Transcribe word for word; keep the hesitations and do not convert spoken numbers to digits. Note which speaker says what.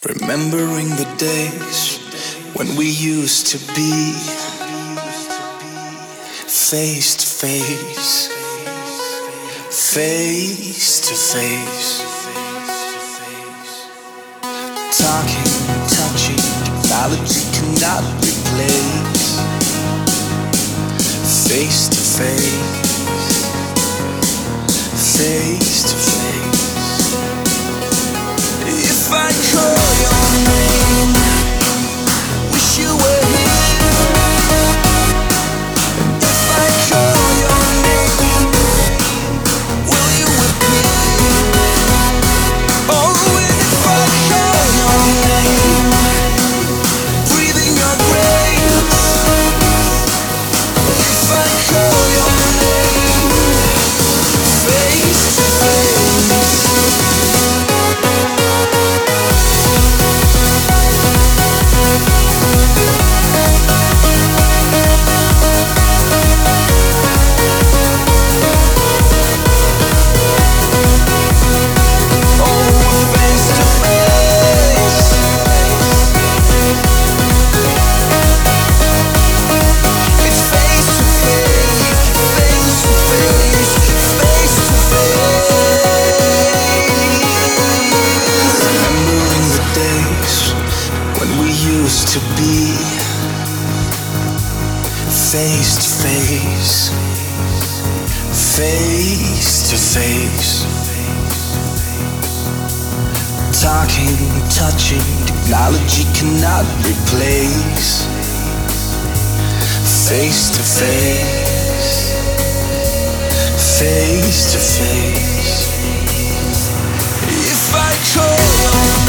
Speaker 1: Remembering the days when we used to be face to face, face to face, talking, touching, technology cannot replace face to face, face to face. If I call your name, wish you were here. If I call your name, will you appear? Oh, and if I call your name, breathing your grace. If I call your name, face to face. To be face to face, face to face, talking, touching, technology cannot replace face to face, face to face. If I call